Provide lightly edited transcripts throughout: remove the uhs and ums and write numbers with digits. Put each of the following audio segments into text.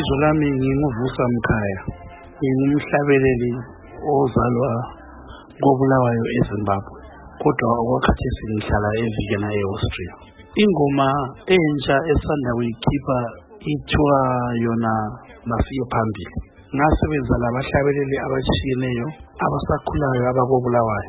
Ibizo lami nginguvusa Mkhaya. Ngingumhlabeleli ozalwa koBulawayo eZimbabwe. Kodwa okwakhathesi ngihlala eVienna eAustria. Ingoma entsha esanda kuyikhipha ithiwa yona Masiye Phambili. Ngasebenza labahlabeleli abashiyeneyo abasakhulayo abakoBulawayo.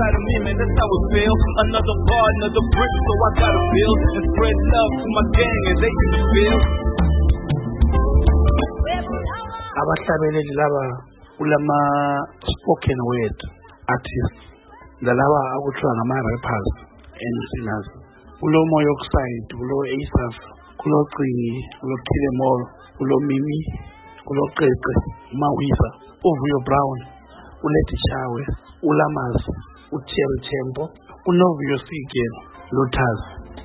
Abahlabeleli laba kulama spoken word artists lalaba akuthiwa ngama-rappers and singers. Kulo Moyoxide, kulo Asaph, kulo Cingi, kulo Kilemall, kulo Mimi, kulo Qeqe, Mawisa, uVuyo Brown, uLethi Chawe, uLamas, uThierry Tembo, uNovuyo Sigel, Lotus.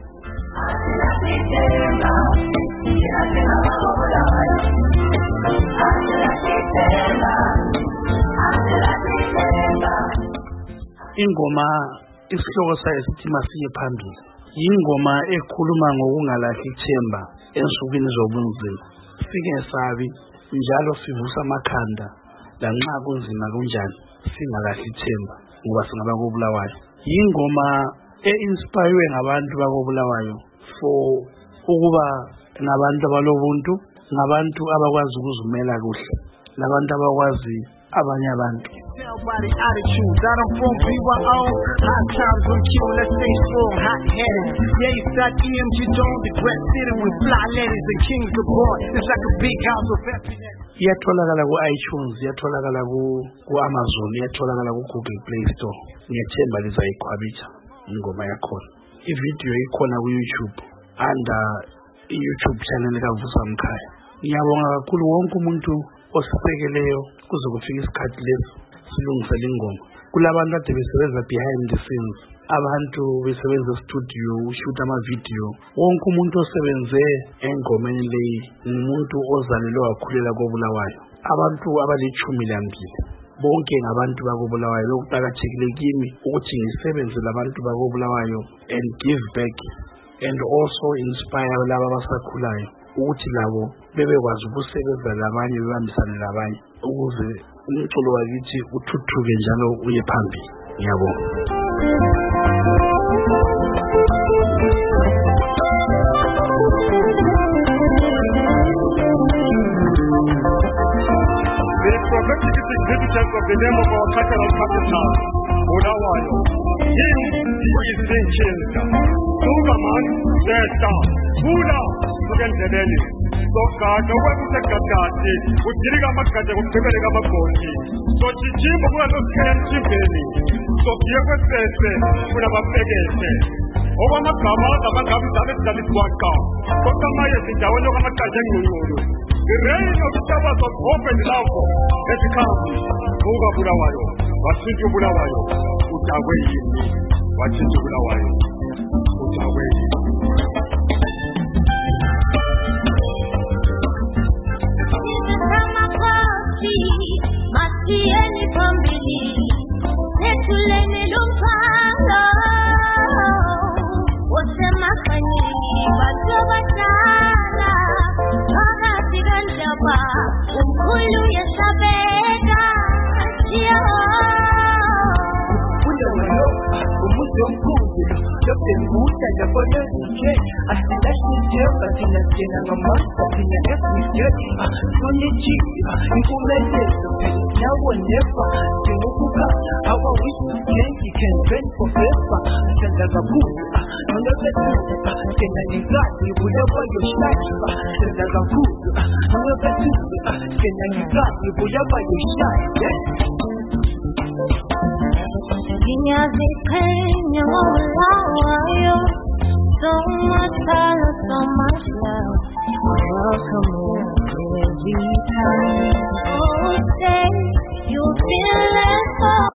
Ingoma isihloko sayo sithi Masiye Phambili. Ingoma ekhuluma ngokungalahli ithemba ensukwini zobunzima. Singesabi njalo sivusa amakhanda lanxa kunzima kunjani singalahli ithemba ngoba singaba koBulawayo. Ingoma einspired ngabantu bakoBulawayo for ukuba ngabantu abalobuntu, ngabantu abakwazi ukuzimela kuhle, labantu abakwazi abanye abantu. Body attitudes, I don't from BYO. High times on Q, let's stay strong, hot-headed. Yeah, it's that EMG don't regret sitting with fly ladies and kings aboard. It's like a big house of happiness. Iyatholakala ku-iTunes, iyatholakala ku-Amazon, iyatholakala ku-Google Play Store. Ngiyethemba lizayikhwabitha ingoma yakhona. Ividiyo ikhona ku-YouTube under i-YouTube channel kaVusa Mkhaya. Ngiyabonga kakhulu wonke umuntu osisekeleyo kuze kufike isikhathi leso silungisela ingoma. Kulabantu ade besebenza behind the scenes, abantu besebenza studio ushoot ama-video. Wonke umuntu osebenze engomeni leyi ngumuntu ozalelwe wakhulela koBulawayo. Abantu abali-12 bonke ngabantu bakoBulawayo. Lokuqakathekile kimi ukuthi ngisebenze labantu bakoBulawayo and give back and also inspire laba abasakhulayo ukuthi labo bebekwazi ukusebenza labanye, bebambisane labanye ukuze umculo wakithi uthuthuke njalo uye phambili. Ngiyabonga. The prophetic significance of the name of our cultural capital, Bulawayo. Him is being changed. Sugaman, Zeta, Hula, Sugandeleni. So God, the way we take a party, we dig up a cat and we take a body. So Chim was a scan chimpany. So Kieva says, we have a peggy. Over my come out of a cabinet that is one car. But the Maya is the one of a cousin. The rain of the Sabbath was open love. Let's come. Over Bulawayo. What's in Bulawayo? Utaway. What's in Bulawayo? Utaway. Masiye Phambili, Ethuleni Lumpalo, Osemakhanyeni batho badala, phakathi kandaba, umkhulu yesabeka, Bulawayo, umuzi omkhulu, Dr. Mbuta yabona nje, asilahle ithemba thina thina ngamandla thina everyday, soniji, impumelelo, now or never, Tinubuka, our wish can bend for favor, Senda Gabuka, Nonga Kena Nizati, Bulawa Yoshima, Senda Gabuka, Nonga Kena Nizati, Bulawa Yoshima, Kinyazi Kenya Bulawayo, so much power, so much love, welcome.